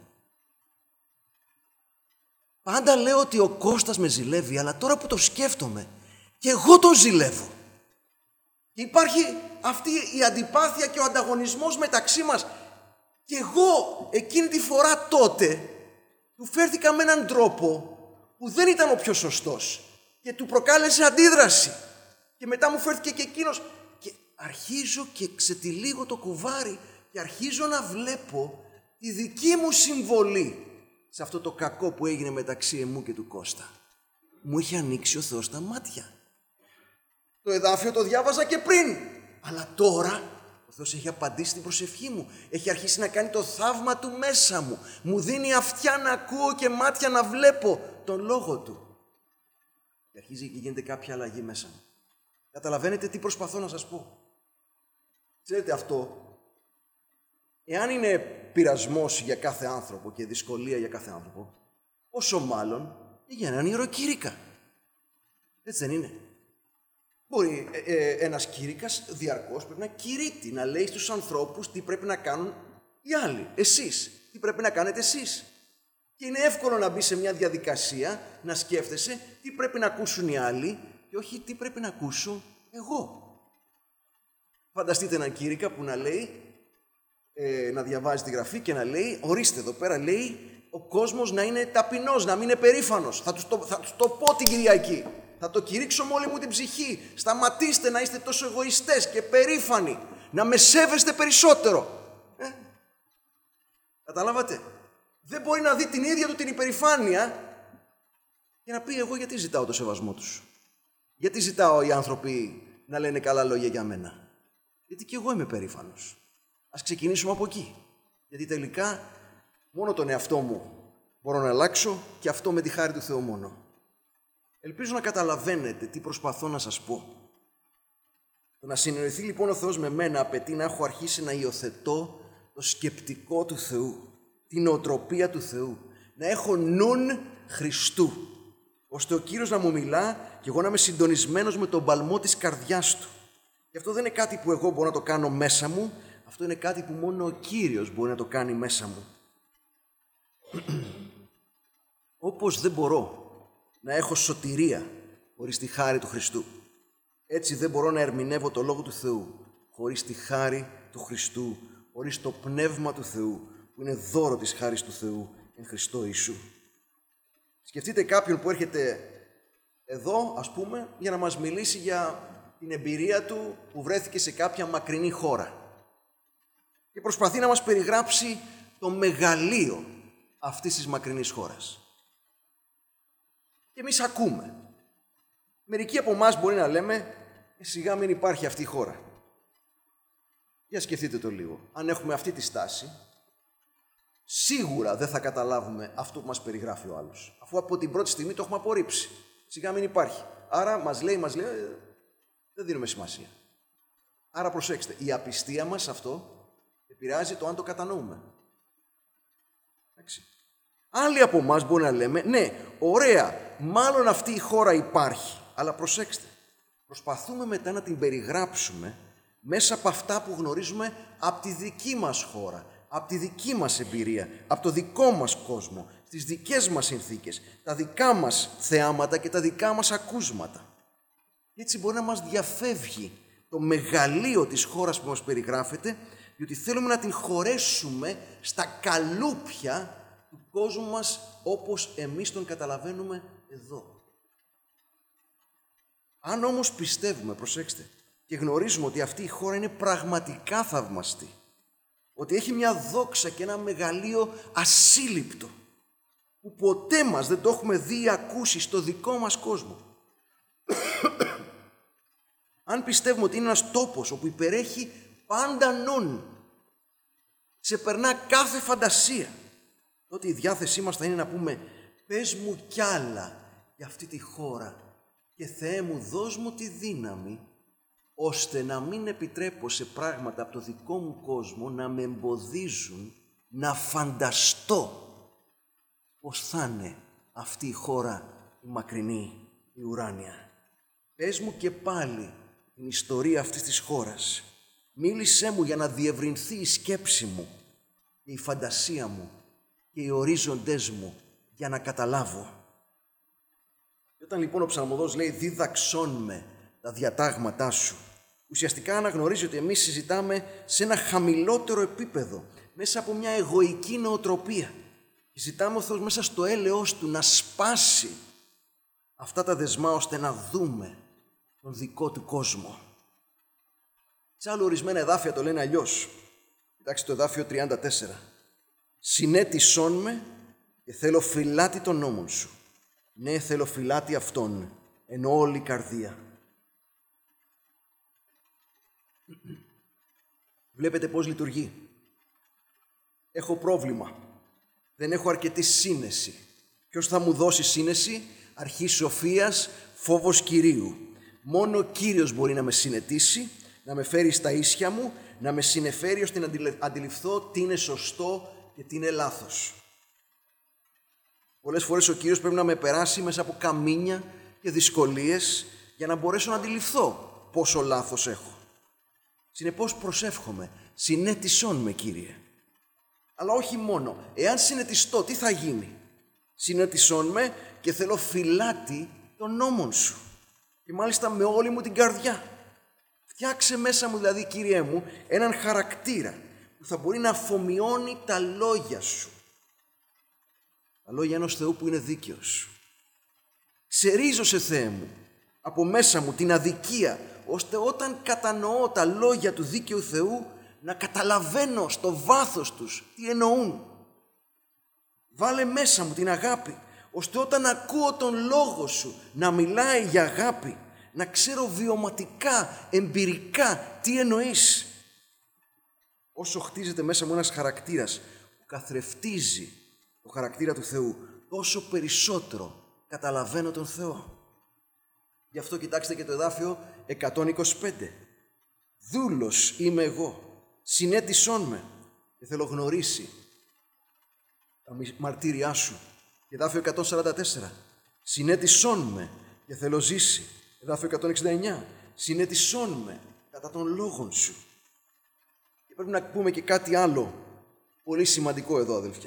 S1: πάντα λέω ότι ο Κώστας με ζηλεύει, αλλά τώρα που το σκέφτομαι, και εγώ τον ζηλεύω. Και υπάρχει αυτή η αντιπάθεια και ο ανταγωνισμός μεταξύ μας. Και εγώ εκείνη τη φορά τότε του φέρθηκα με έναν τρόπο που δεν ήταν ο πιο σωστός και του προκάλεσε αντίδραση. Και μετά μου φέρθηκε και εκείνος και αρχίζω και ξετυλίγω το κουβάρι και αρχίζω να βλέπω τη δική μου συμβολή σε αυτό το κακό που έγινε μεταξύ εμού και του Κώστα. Μου είχε ανοίξει ο Θεός τα μάτια. Το εδάφιο το διάβαζα και πριν, αλλά τώρα ο Θεός έχει απαντήσει την προσευχή μου. Έχει αρχίσει να κάνει το θαύμα του μέσα μου. Μου δίνει αυτιά να ακούω και μάτια να βλέπω τον λόγο του. Και αρχίζει και γίνεται κάποια αλλαγή μέσα μου. Καταλαβαίνετε τι προσπαθώ να σας πω? Ξέρετε αυτό, εάν είναι πειρασμός για κάθε άνθρωπο και δυσκολία για κάθε άνθρωπο, όσο μάλλον για έναν ιεροκήρυκα. Έτσι δεν είναι? Μπορεί ε, ε, ένας κήρυκας διαρκώς πρέπει να κηρύττει, να λέει στους ανθρώπους τι πρέπει να κάνουν οι άλλοι. Εσείς, τι πρέπει να κάνετε εσείς. Και είναι εύκολο να μπει σε μια διαδικασία, να σκέφτεσαι τι πρέπει να ακούσουν οι άλλοι και όχι τι πρέπει να ακούσω εγώ. Φανταστείτε έναν κήρυκα που να λέει, ε, να διαβάζει τη γραφή και να λέει, ορίστε εδώ πέρα λέει, ο κόσμος να είναι ταπεινός, να μην είναι περήφανος. Θα τους το, θα τους το πω την Κυριακή. Θα το κηρύξω με όλη μου την ψυχή. Σταματήστε να είστε τόσο εγωιστές και περήφανοι. Να με σέβεστε περισσότερο. Ε? Καταλάβατε? Δεν μπορεί να δει την ίδια του την υπερηφάνεια και να πει εγώ γιατί ζητάω το σεβασμό τους. Γιατί ζητάω οι άνθρωποι να λένε καλά λόγια για μένα. Γιατί και εγώ είμαι περήφανος. Ας ξεκινήσουμε από εκεί. Γιατί τελικά μόνο τον εαυτό μου μπορώ να αλλάξω και αυτό με τη χάρη του Θεού μόνο. Ελπίζω να καταλαβαίνετε τι προσπαθώ να σας πω. Το να συνεννοηθεί λοιπόν ο Θεός με μένα απαιτεί να έχω αρχίσει να υιοθετώ το σκεπτικό του Θεού, την νοοτροπία του Θεού, να έχω νουν Χριστού, ώστε ο Κύριος να μου μιλά και εγώ να είμαι συντονισμένος με τον παλμό της καρδιάς Του. Και αυτό δεν είναι κάτι που εγώ μπορώ να το κάνω μέσα μου, αυτό είναι κάτι που μόνο ο Κύριος μπορεί να το κάνει μέσα μου. Όπως δεν μπορώ να έχω σωτηρία χωρίς τη χάρη του Χριστού, έτσι δεν μπορώ να ερμηνεύω το Λόγο του Θεού χωρίς τη χάρη του Χριστού, χωρίς το Πνεύμα του Θεού, που είναι δώρο της χάρης του Θεού εν Χριστώ Ιησού. Σκεφτείτε κάποιον που έρχεται εδώ, ας πούμε, για να μας μιλήσει για την εμπειρία του που βρέθηκε σε κάποια μακρινή χώρα και προσπαθεί να μας περιγράψει το μεγαλείο αυτής της μακρινής χώρας. Και εμείς ακούμε. Μερικοί από εμάς μπορεί να λέμε ε, σιγά μην υπάρχει αυτή η χώρα. Για σκεφτείτε το λίγο. Αν έχουμε αυτή τη στάση, σίγουρα δεν θα καταλάβουμε αυτό που μας περιγράφει ο άλλος. Αφού από την πρώτη στιγμή το έχουμε απορρίψει. Σιγά μην υπάρχει. Άρα μας λέει, μας λέει, ε, δεν δίνουμε σημασία. Άρα προσέξτε, η απιστία μας αυτό επηρεάζει το αν το κατανοούμε. Εντάξει. Άλλοι από εμάς μπορεί να λέμε, ναι, ωραία, μάλλον αυτή η χώρα υπάρχει. Αλλά προσέξτε, προσπαθούμε μετά να την περιγράψουμε μέσα από αυτά που γνωρίζουμε από τη δική μας χώρα, από τη δική μας εμπειρία, από το δικό μας κόσμο, στις δικές μας συνθήκες, τα δικά μας θεάματα και τα δικά μας ακούσματα. Έτσι μπορεί να μας διαφεύγει το μεγαλείο της χώρας που μας περιγράφεται, διότι θέλουμε να την χωρέσουμε στα καλούπια του κόσμου μας όπως εμείς τον καταλαβαίνουμε εδώ. Αν όμως πιστεύουμε, προσέξτε, και γνωρίζουμε ότι αυτή η χώρα είναι πραγματικά θαυμαστή, ότι έχει μια δόξα και ένα μεγαλείο ασύλληπτο, που ποτέ μας δεν το έχουμε δει ή ακούσει στο δικό μας κόσμο. Αν πιστεύουμε ότι είναι ένας τόπος όπου υπερέχει πάντα νουν, ξεπερνά κάθε φαντασία, τότε η διάθεσή μας θα είναι να πούμε «Πες μου κι άλλα για αυτή τη χώρα και Θεέ μου δώσ' μου τη δύναμη ώστε να μην επιτρέπω σε πράγματα από το δικό μου κόσμο να με εμποδίζουν να φανταστώ πώς θα είναι αυτή η χώρα η μακρινή, η ουράνια. Πες μου και πάλι την ιστορία αυτής της χώρας. Μίλησέ μου για να διευρυνθεί η σκέψη μου και η φαντασία μου και οι ορίζοντές μου για να καταλάβω». Και όταν λοιπόν ο ψαλμοδός λέει «δίδαξόν με τα διατάγματά σου», ουσιαστικά αναγνωρίζει ότι εμείς συζητάμε σε ένα χαμηλότερο επίπεδο, μέσα από μια εγωική νοοτροπία. Και ζητάμε ο Θεός μέσα στο έλεος Του να σπάσει αυτά τα δεσμά, ώστε να δούμε τον δικό Του κόσμο. Σε άλλο ορισμένα εδάφια το λένε αλλιώς. Κοιτάξτε το εδάφιο τριάντα τέσσερα. «Συνέτησόν με και θέλω φυλάτη των νόμων σου. Ναι, θέλω φυλάτη αυτόν, εν όλη καρδία». Βλέπετε πώς λειτουργεί. Έχω πρόβλημα. Δεν έχω αρκετή σύνεση. Ποιος θα μου δώσει σύνεση? Αρχή σοφίας, φόβος Κυρίου. Μόνο ο Κύριος μπορεί να με συνετίσει, να με φέρει στα ίσια μου, να με συνεφέρει ώστε να αντιληφθώ τι είναι σωστό και τι είναι λάθος. Πολλές φορές ο Κύριος πρέπει να με περάσει μέσα από καμίνια και δυσκολίες για να μπορέσω να αντιληφθώ πόσο λάθος έχω. Συνεπώς προσεύχομαι, συνέτησόν με Κύριε. Αλλά όχι μόνο, εάν συνετιστώ τι θα γίνει? Συνέτησόν με και θέλω φυλάτη των νόμων σου. Και μάλιστα με όλη μου την καρδιά. Φτιάξε μέσα μου δηλαδή Κύριε μου έναν χαρακτήρα που θα μπορεί να αφομοιώνει τα λόγια σου. Τα λόγια ενός Θεού που είναι δίκαιος. Ξερίζωσε Θεέ μου από μέσα μου την αδικία, ώστε όταν κατανοώ τα λόγια του δίκαιου Θεού να καταλαβαίνω στο βάθος τους τι εννοούν. Βάλε μέσα μου την αγάπη, ώστε όταν ακούω τον λόγο σου να μιλάει για αγάπη, να ξέρω βιωματικά, εμπειρικά τι εννοείς. Όσο χτίζεται μέσα μου ένας χαρακτήρας που καθρεφτίζει το χαρακτήρα του Θεού, τόσο περισσότερο καταλαβαίνω τον Θεό. Γι' αυτό κοιτάξτε και το εδάφιο εκατόν είκοσι πέντε. Δούλος είμαι εγώ, συνέτησόν με και θέλω γνωρίσει τα μαρτύριά σου. Εδάφιο εκατόν σαράντα τέσσερα. Συνέτησόν με και θέλω ζήσει. Εδάφιο εκατόν εξήντα εννιά. Συνέτησόν με κατά των λόγων σου. Και πρέπει να πούμε και κάτι άλλο πολύ σημαντικό εδώ, αδελφιά.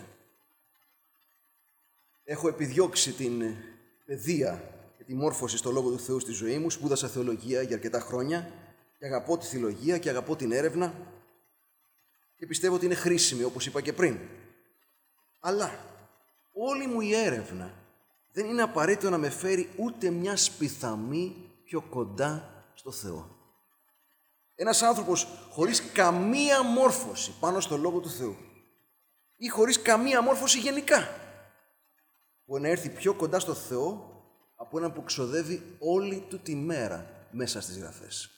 S1: Έχω επιδιώξει την παιδεία και τη μόρφωση στο Λόγο του Θεού στη ζωή μου. Σπούδασα θεολογία για αρκετά χρόνια και αγαπώ τη θεολογία και αγαπώ την έρευνα και πιστεύω ότι είναι χρήσιμη, όπως είπα και πριν. Αλλά όλη μου η έρευνα δεν είναι απαραίτητο να με φέρει ούτε μια σπιθαμή πιο κοντά στο Θεό. Ένας άνθρωπος χωρίς καμία μόρφωση πάνω στο Λόγο του Θεού ή χωρίς καμία μόρφωση γενικά μπορεί να έρθει πιο κοντά στο Θεό από έναν που ξοδεύει όλη του τη μέρα μέσα στις γραφές.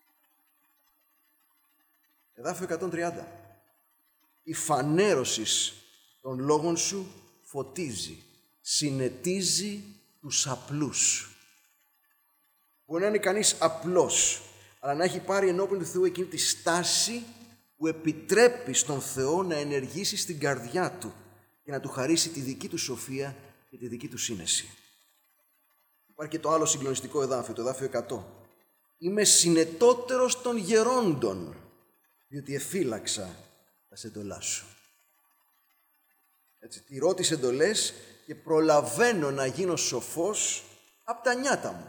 S1: Εδάφιο εκατόν τριάντα. Η φανέρωση των λόγων σου φωτίζει, συνετίζει τους απλούς. Μπορεί να είναι κανείς απλός, αλλά να έχει πάρει ενώπιον του Θεού εκείνη τη στάση που επιτρέπει στον Θεό να ενεργήσει στην καρδιά του και να του χαρίσει τη δική του σοφία και τη δική του σύνεση. Υπάρχει και το άλλο συγκλονιστικό εδάφιο, το εδάφιο εκατό. Είμαι συνετότερος των γερόντων, διότι εφύλαξα τα σεντολά σου. Έτσι, τηρώ τις εντολές και προλαβαίνω να γίνω σοφός από τα νιάτα μου.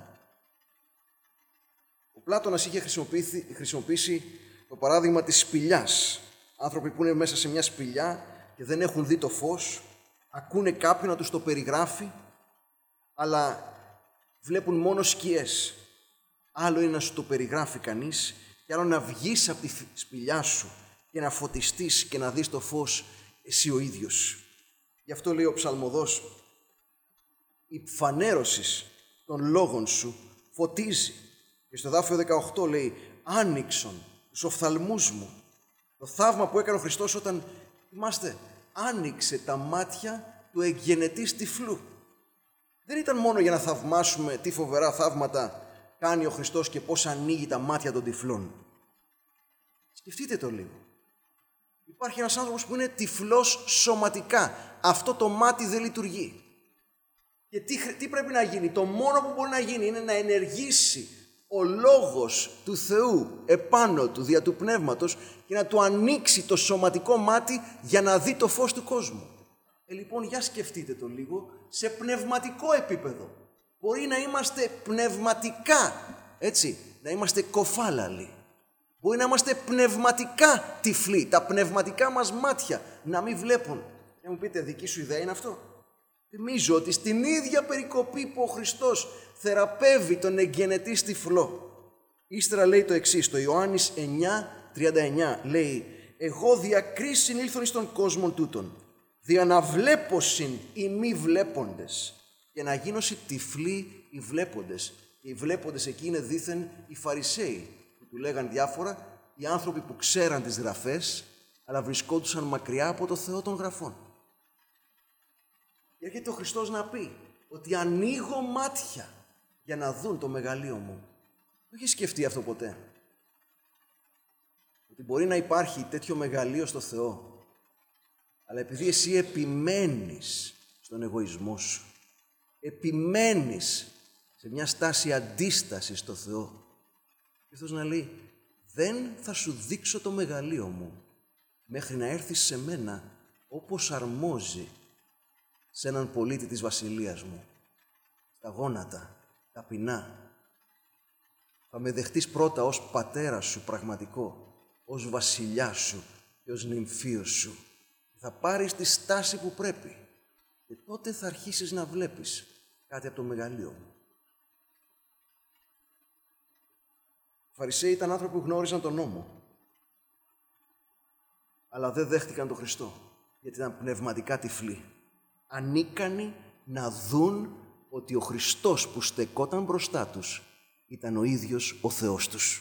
S1: Ο Πλάτωνας είχε χρησιμοποιήσει, χρησιμοποιήσει το παράδειγμα της σπηλιάς. Άνθρωποι που είναι μέσα σε μια σπηλιά και δεν έχουν δει το φως, ακούνε κάποιον να τους το περιγράφει, αλλά βλέπουν μόνο σκιές. Άλλο είναι να σου το περιγράφει κανείς και άλλο να βγεις από τη σπηλιά σου και να φωτιστείς και να δεις το φως εσύ ο ίδιος. Γι' αυτό λέει ο ψαλμοδός, η φανέρωση των λόγων σου φωτίζει. Και στο εδάφιο δεκαοκτώ λέει, άνοιξον τους οφθαλμούς μου. Το θαύμα που έκανε ο Χριστός όταν, θυμάστε, άνοιξε τα μάτια του εγγενετής τυφλού. Δεν ήταν μόνο για να θαυμάσουμε τι φοβερά θαύματα κάνει ο Χριστός και πώς ανοίγει τα μάτια των τυφλών. Σκεφτείτε το λίγο. Υπάρχει ένας άνθρωπος που είναι τυφλός σωματικά. Αυτό το μάτι δεν λειτουργεί. Και τι, τι πρέπει να γίνει? Το μόνο που μπορεί να γίνει είναι να ενεργήσει ο Λόγος του Θεού επάνω του, δια του Πνεύματος, και να του ανοίξει το σωματικό μάτι για να δει το φως του κόσμου. Ε, λοιπόν, για σκεφτείτε το λίγο σε πνευματικό επίπεδο. Μπορεί να είμαστε πνευματικά, έτσι, να είμαστε κοφάλαλοι. Μπορεί να είμαστε πνευματικά τυφλοί, τα πνευματικά μας μάτια να μην βλέπουν. Και μου πείτε, δική σου ιδέα είναι αυτό? Θυμίζω ότι στην ίδια περικοπή που ο Χριστός θεραπεύει τον εγγενετή τυφλό, ύστερα λέει το εξής, στο Ιωάννης εννιά τριάντα εννιά, λέει, εγώ διακρίσιν ήλθον εις τον κόσμον τούτον, δια να βλέπωσιν οι μη βλέποντες και να γίνωσι τυφλοί οι βλέποντες. Και οι βλέποντες εκεί είναι δήθεν οι Φαρισαίοι, που του λέγαν διάφορα, οι άνθρωποι που ξέραν τις γραφές, αλλά βρισκόντουσαν μακριά από το Θεό των γραφών. Και έρχεται ο Χριστός να πει ότι ανοίγω μάτια για να δουν το μεγαλείο μου. Το έχει σκεφτεί αυτό ποτέ? Ότι μπορεί να υπάρχει τέτοιο μεγαλείο στο Θεό, αλλά επειδή εσύ επιμένεις στον εγωισμό σου, επιμένεις σε μια στάση αντίστασης στο Θεό, και αυτός να λέει, δεν θα σου δείξω το μεγαλείο μου μέχρι να έρθεις σε μένα όπως αρμόζει σε έναν πολίτη της βασιλείας μου, στα γόνατα, ταπεινά. Θα με δεχτείς πρώτα ως πατέρα σου πραγματικό, ως βασιλιά σου και ως νυμφίος σου. Θα πάρεις τη στάση που πρέπει και τότε θα αρχίσεις να βλέπεις κάτι από το μεγαλείο μου. Οι Φαρισαίοι ήταν άνθρωποι που γνώριζαν τον νόμο, αλλά δεν δέχτηκαν τον Χριστό, γιατί ήταν πνευματικά τυφλοί. Ανίκανοι να δουν ότι ο Χριστός που στεκόταν μπροστά τους ήταν ο ίδιος ο Θεός τους.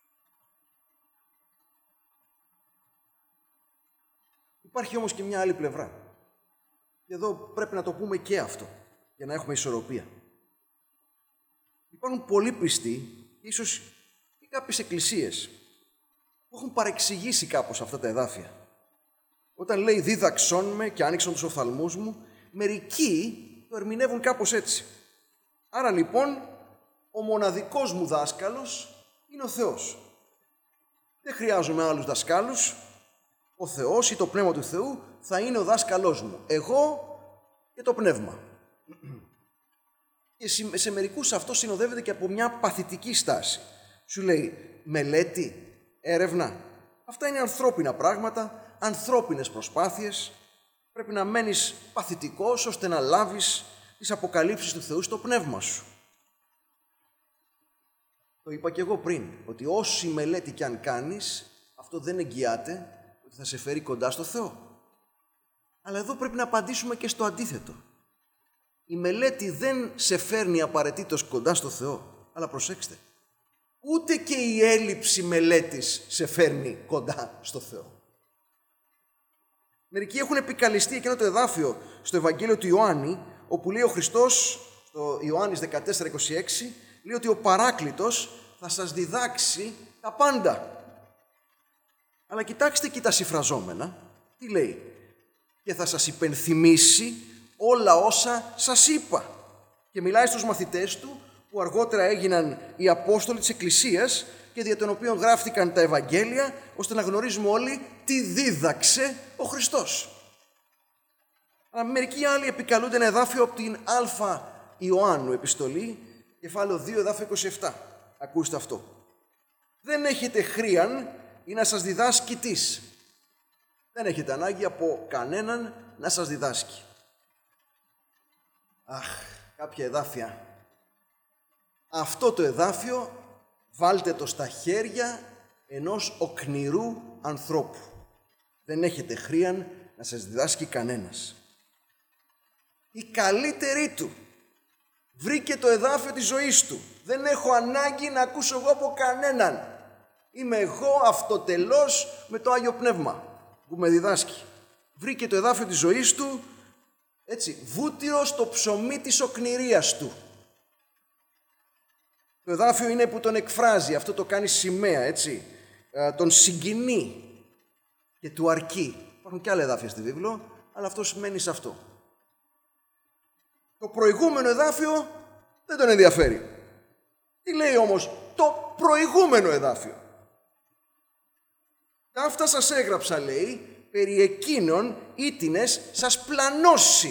S1: Υπάρχει όμως και μια άλλη πλευρά. Και εδώ πρέπει να το πούμε και αυτό, για να έχουμε ισορροπία. Υπάρχουν πολλοί πιστοί, ίσως και κάποιες εκκλησίες, που έχουν παρεξηγήσει κάπως αυτά τα εδάφια. Όταν λέει «δίδαξόν με και άνοιξαν τους οφθαλμούς μου», μερικοί το ερμηνεύουν κάπως έτσι. Άρα λοιπόν, ο μοναδικός μου δάσκαλος είναι ο Θεός. Δεν χρειάζομαι άλλους δασκάλους. Ο Θεός ή το Πνεύμα του Θεού θα είναι ο δάσκαλός μου. Εγώ και το Πνεύμα. Και σε μερικούς αυτό συνοδεύεται και από μια παθητική στάση. Σου λέει μελέτη, έρευνα. Αυτά είναι ανθρώπινα πράγματα, ανθρώπινες προσπάθειες. Πρέπει να μένεις παθητικός ώστε να λάβεις τις αποκαλύψεις του Θεού στο πνεύμα σου. Το είπα και εγώ πριν, ότι όση μελέτη κι αν κάνεις, αυτό δεν εγγυάται ότι θα σε φέρει κοντά στο Θεό. Αλλά εδώ πρέπει να απαντήσουμε και στο αντίθετο. Η μελέτη δεν σε φέρνει απαραίτητος κοντά στο Θεό. Αλλά προσέξτε, ούτε και η έλλειψη μελέτης σε φέρνει κοντά στο Θεό. Μερικοί έχουν επικαλεστεί εκείνο το εδάφιο στο Ευαγγέλιο του Ιωάννη, όπου λέει ο Χριστός, στο Ιωάννης δεκατέσσερα είκοσι έξι, λέει ότι ο Παράκλητος θα σας διδάξει τα πάντα. Αλλά κοιτάξτε και τα συμφραζόμενα, τι λέει, και θα σας υπενθυμίσει όλα όσα σας είπα. Και μιλάει στους μαθητές του, που αργότερα έγιναν οι Απόστολοι της Εκκλησίας και δια των οποίων γράφτηκαν τα Ευαγγέλια, ώστε να γνωρίζουμε όλοι τι δίδαξε ο Χριστός. Αλλά μερικοί άλλοι επικαλούνται ένα εδάφιο από την Α Ιωάννου επιστολή, κεφάλαιο δύο, εδάφιο είκοσι επτά. Ακούστε αυτό. Δεν έχετε χρίαν ή να σας διδάσκει τις. Δεν έχετε ανάγκη από κανέναν να σας διδάσκει. Αχ, κάποια εδάφια. Αυτό το εδάφιο βάλτε το στα χέρια ενός οκνηρού ανθρώπου. Δεν έχετε χρίαν να σας διδάσκει κανένας. Η καλύτερη του βρήκε το εδάφιο της ζωής του. Δεν έχω ανάγκη να ακούσω εγώ από κανέναν. Είμαι εγώ αυτοτελώς με το Άγιο Πνεύμα που με διδάσκει. Βρήκε το εδάφιο της ζωής του, έτσι, βούτυρο στο ψωμί της οκνηρίας του. Το εδάφιο είναι που τον εκφράζει, αυτό το κάνει σημαία, έτσι, τον συγκινεί και του αρκεί. Υπάρχουν και άλλα εδάφια στη βίβλο, αλλά αυτό σημαίνει σε αυτό. Το προηγούμενο εδάφιο δεν τον ενδιαφέρει. Τι λέει όμως το προηγούμενο εδάφιο? Αυτά σας έγραψα, λέει, περί εκείνων ήτινες σας πλανώσει.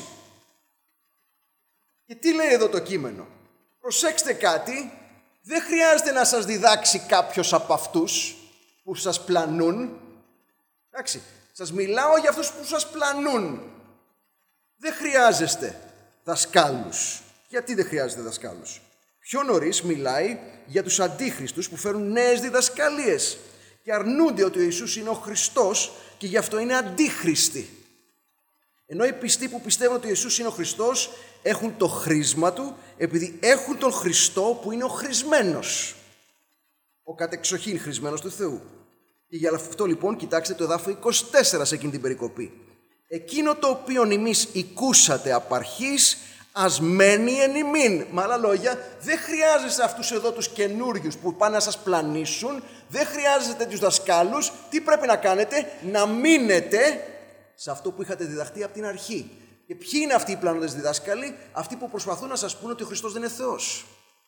S1: Και τι λέει εδώ το κείμενο? Προσέξτε κάτι, δεν χρειάζεται να σας διδάξει κάποιος από αυτούς που σας πλανούν. Εντάξει, σας μιλάω για αυτούς που σας πλανούν. Δεν χρειάζεστε δασκάλους. Γιατί δεν χρειάζεται δασκάλους? Πιο νωρίς μιλάει για τους αντίχριστους που φέρουν νέες διδασκαλίες και αρνούνται ότι ο Ιησούς είναι ο Χριστός και γι' αυτό είναι αντίχριστοι. Ενώ οι πιστοί που πιστεύουν ότι ο Ιησούς είναι ο Χριστός έχουν το χρίσμα του επειδή έχουν τον Χριστό που είναι ο χρησμένος. Ο κατεξοχήν χρησμένος του Θεού. Και για αυτό λοιπόν κοιτάξτε το εδάφιο είκοσι τέσσερα σε εκείνη την περικοπή. Εκείνο το οποίο εμείς οικούσατε απ' αρχής, ας μένει εν ημίν. Με άλλα λόγια, δεν χρειάζεστε αυτούς εδώ τους καινούριους που πάνε να σας πλανήσουν, δεν χρειάζεστε τους δασκάλους. Τι πρέπει να κάνετε? Να μείνετε σε αυτό που είχατε διδαχτεί από την αρχή. Και ποιοι είναι αυτοί οι πλανώντες διδάσκαλοι? Αυτοί που προσπαθούν να σας πούνε ότι ο Χριστός δεν είναι Θεός.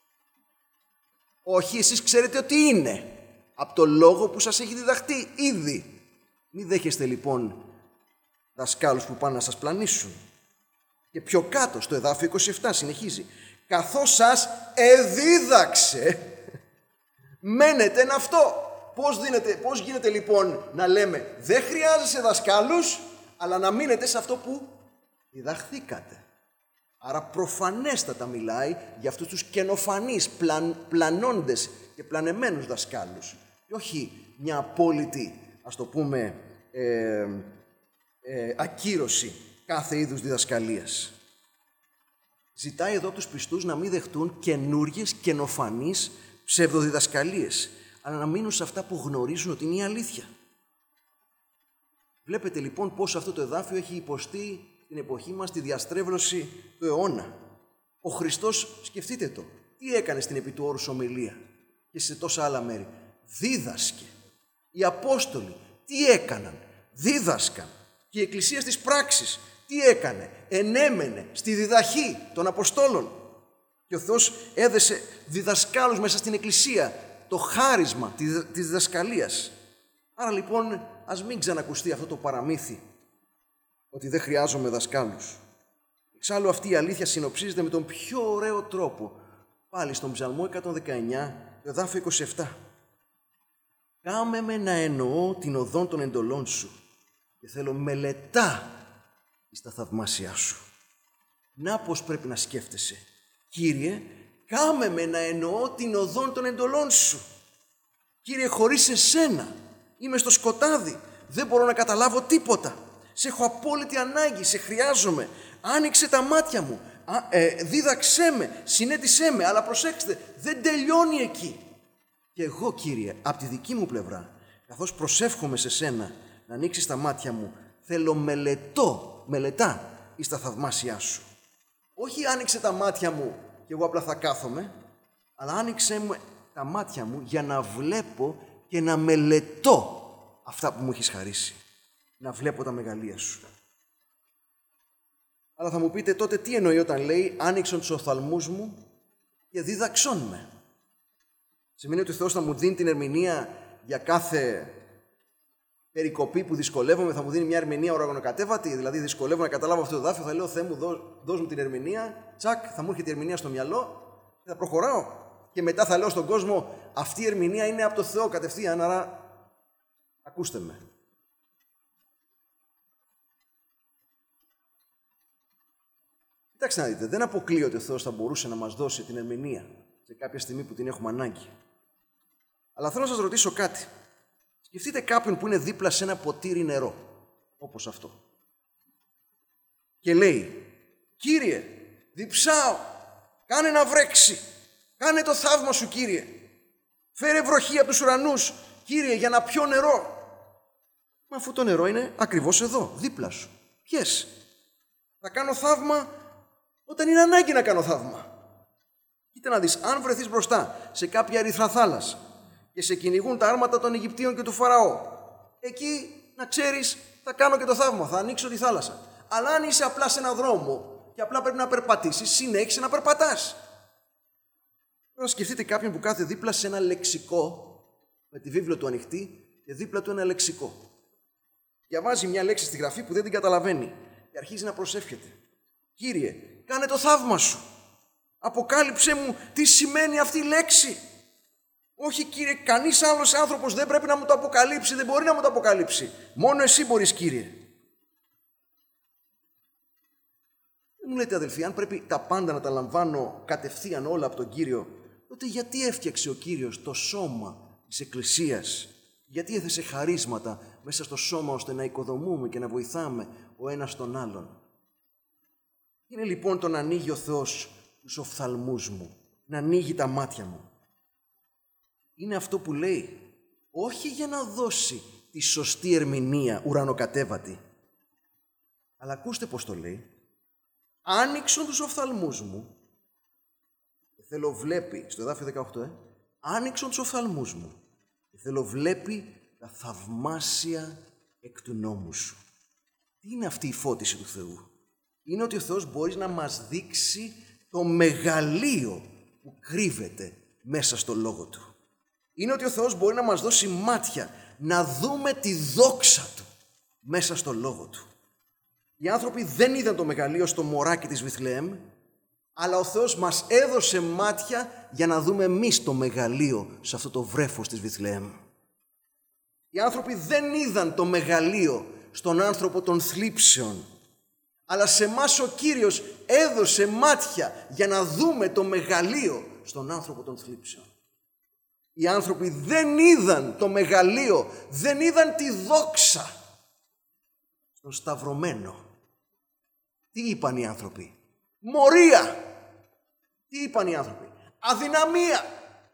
S1: Όχι, εσείς ξέρετε ότι είναι. Από το λόγο που σας έχει διδαχτεί ήδη. Μην δέχεστε λοιπόν δασκάλους που πάνε να σας πλανήσουν. Και πιο κάτω στο εδάφιο είκοσι επτά συνεχίζει. Καθώς σας εδίδαξε, μένετε εν αυτό. Πώς, δίνετε, πώς γίνεται λοιπόν να λέμε δεν χρειάζεσαι δασκάλους, αλλά να μείνετε σε αυτό που διδαχθήκατε. Άρα προφανέστατα μιλάει για αυτούς τους καινοφανείς, πλαν, πλανώντες και πλανεμένους δασκάλους. Και όχι μια απόλυτη, ας το πούμε, ε, ε, ακύρωση κάθε είδους διδασκαλίας. Ζητάει εδώ τους πιστούς να μην δεχτούν καινούργιες, καινοφανείς ψευδοδιδασκαλίες, αλλά να μείνουν σε αυτά που γνωρίζουν ότι είναι η αλήθεια. Βλέπετε λοιπόν πώς αυτό το εδάφιο έχει υποστεί την εποχή μας τη διαστρέβλωση του αιώνα. Ο Χριστός, σκεφτείτε το, τι έκανε στην επί του όρους ομιλία και σε τόσα άλλα μέρη? Δίδασκε. Οι Απόστολοι τι έκαναν? Δίδασκαν. Και η Εκκλησία στις πράξεις τι έκανε? Ενέμενε στη διδαχή των Αποστόλων. Και ο Θεός έδεσε διδασκάλους μέσα στην Εκκλησία, το χάρισμα της διδασκαλίας. Άρα λοιπόν ας μην ξανακουστεί αυτό το παραμύθι ότι δεν χρειάζομαι δασκάλους. Εξάλλου αυτή η αλήθεια συνοψίζεται με τον πιο ωραίο τρόπο πάλι στον Ψαλμό εκατόν δεκαεννιά, το εδάφιο είκοσι επτά. «Κάμε με να εννοώ την οδόν των εντολών σου και θέλω μελετά εις τα θαυμάσια σου». Να πώς πρέπει να σκέφτεσαι. Κύριε, κάμε με να εννοώ την οδόν των εντολών σου. Κύριε, χωρίς εσένα είμαι στο σκοτάδι, δεν μπορώ να καταλάβω τίποτα. Σε έχω απόλυτη ανάγκη, σε χρειάζομαι. Άνοιξε τα μάτια μου, α, ε, δίδαξέ με, συνέτησέ με, αλλά προσέξτε, δεν τελειώνει εκεί. Και εγώ, Κύριε, από τη δική μου πλευρά, καθώς προσεύχομαι σε σένα να ανοίξεις τα μάτια μου, θέλω μελετώ, μελετά εις τα θαυμάσια σου. Όχι άνοιξε τα μάτια μου και εγώ απλά θα κάθομαι, αλλά άνοιξε μου τα μάτια μου για να βλέπω και να μελετώ αυτά που μου έχεις χαρίσει. Να βλέπω τα μεγαλεία σου. Αλλά θα μου πείτε τότε τι εννοεί όταν λέει «άνοιξον τους οφθαλμούς μου και δίδαξόν με». Σημαίνει ότι ο Θεός θα μου δίνει την ερμηνεία για κάθε περικοπή που δυσκολεύομαι, θα μου δίνει μια ερμηνεία ουρανοκατέβατη, δηλαδή δυσκολεύομαι να καταλάβω αυτό το δάφιο, θα λέω «Θεέ μου, δώσ' δώσ' μου την ερμηνεία», τσακ, θα μου έρχεται η ερμηνεία στο μυαλό και θα προχωράω. Και μετά θα λέω στον κόσμο «αυτή η ερμηνεία είναι από το Θεό κατευθείαν, άρα ακούστε με». Κοιτάξτε να δείτε, δεν αποκλείω ότι ο Θεός θα μπορούσε να μας δώσει την ερμηνεία σε κάποια στιγμή που την έχουμε ανάγκη. Αλλά θέλω να σας ρωτήσω κάτι. Σκεφτείτε κάποιον που είναι δίπλα σε ένα ποτήρι νερό, όπως αυτό. Και λέει, «Κύριε, διψάω, κάνε να βρέξει, κάνε το θαύμα σου, Κύριε. Φέρε βροχή από τους ουρανούς, Κύριε, για να πιω νερό». Μα αφού το νερό είναι ακριβώς εδώ, δίπλα σου. Πιες. Θα κάνω θαύμα όταν είναι ανάγκη να κάνω θαύμα. Κοίτα να δεις, αν βρεθείς μπροστά σε κάποια ερυθρά θάλασσα και σε κυνηγούν τα άρματα των Αιγυπτίων και του Φαραώ, εκεί να ξέρεις θα κάνω και το θαύμα, θα ανοίξω τη θάλασσα. Αλλά αν είσαι απλά σε έναν δρόμο και απλά πρέπει να περπατήσεις, συνέχισε να περπατάς. Τώρα σκεφτείτε κάποιον που κάθεται δίπλα σε ένα λεξικό, με τη βίβλο του ανοιχτή και δίπλα του ένα λεξικό. Διαβάζει μια λέξη στη γραφή που δεν την καταλαβαίνει και αρχίζει να προσεύχεται. «Κύριε, κάνε το θαύμα σου. Αποκάλυψέ μου τι σημαίνει αυτή η λέξη». «Όχι, Κύριε, κανείς άλλος άνθρωπος δεν πρέπει να μου το αποκαλύψει, δεν μπορεί να μου το αποκαλύψει. Μόνο εσύ μπορείς, Κύριε». Δεν μου λέτε, αδελφοί, αν πρέπει τα πάντα να τα λαμβάνω κατευθείαν όλα από τον Κύριο, τότε γιατί έφτιαξε ο Κύριος το σώμα της Εκκλησίας? Γιατί έθεσε χαρίσματα μέσα στο σώμα ώστε να οικοδομούμε και να βοηθάμε ο ένας τον άλλον? Είναι λοιπόν το να ανοίγει ο Θεός τους οφθαλμούς μου, να ανοίγει τα μάτια μου. Είναι αυτό που λέει, όχι για να δώσει τη σωστή ερμηνεία ουρανοκατέβατη, αλλά ακούστε πώς το λέει, άνοιξον τους οφθαλμούς μου, και θέλω βλέπει, στο εδάφιο δεκαοκτώ, ε, άνοιξον τους οφθαλμούς μου, και θέλω βλέπει τα θαυμάσια εκ του νόμου σου. Τι είναι αυτή η φώτιση του Θεού? Είναι ότι ο Θεός μπορεί να μας δείξει το μεγαλείο που κρύβεται μέσα στο Λόγο Του. Είναι ότι ο Θεός μπορεί να μας δώσει μάτια να δούμε τη δόξα Του μέσα στο Λόγο Του. Οι άνθρωποι δεν είδαν το μεγαλείο στο μωράκι της Βιθλεέμ, αλλά ο Θεός μας έδωσε μάτια για να δούμε εμείς το μεγαλείο σε αυτό το βρέφος της Βιθλεέμ. Οι άνθρωποι δεν είδαν το μεγαλείο στον άνθρωπο των θλίψεων, αλλά σε εμάς ο Κύριος έδωσε μάτια για να δούμε το μεγαλείο στον άνθρωπο των θλίψεων. Οι άνθρωποι δεν είδαν το μεγαλείο, δεν είδαν τη δόξα στον σταυρωμένο. Τι είπαν οι άνθρωποι? Μορία. Τι είπαν οι άνθρωποι? Αδυναμία.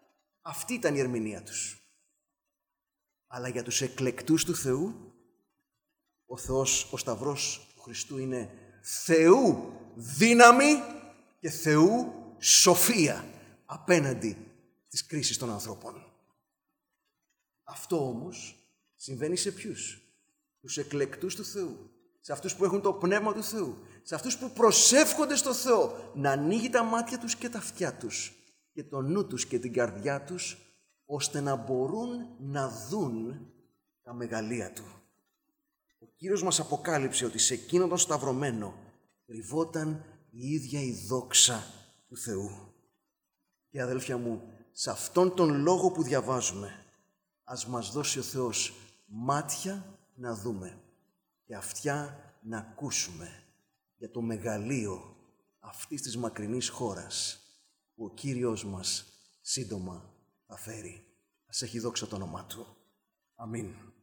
S1: Αυτή ήταν η ερμηνεία τους. Αλλά για τους εκλεκτούς του Θεού, ο Θεός, ο Σταυρός του Χριστού είναι Θεού δύναμη και Θεού σοφία απέναντι στις κρίσεις των ανθρώπων. Αυτό όμως συμβαίνει σε ποιους? Τους εκλεκτούς του Θεού, σε αυτούς που έχουν το πνεύμα του Θεού, σε αυτούς που προσεύχονται στο Θεό να ανοίγει τα μάτια τους και τα αυτιά τους και το νου τους και την καρδιά τους, ώστε να μπορούν να δουν τα μεγαλεία Του. Ο Κύριος μας αποκάλυψε ότι σε εκείνον τον σταυρωμένο κρυβόταν η ίδια η δόξα του Θεού. Και αδέλφια μου, σε αυτόν τον λόγο που διαβάζουμε, ας μας δώσει ο Θεός μάτια να δούμε και αυτιά να ακούσουμε για το μεγαλείο αυτής της μακρινής χώρας που ο Κύριος μας σύντομα θα φέρει. Ας έχει δόξα το όνομά Του. Αμήν.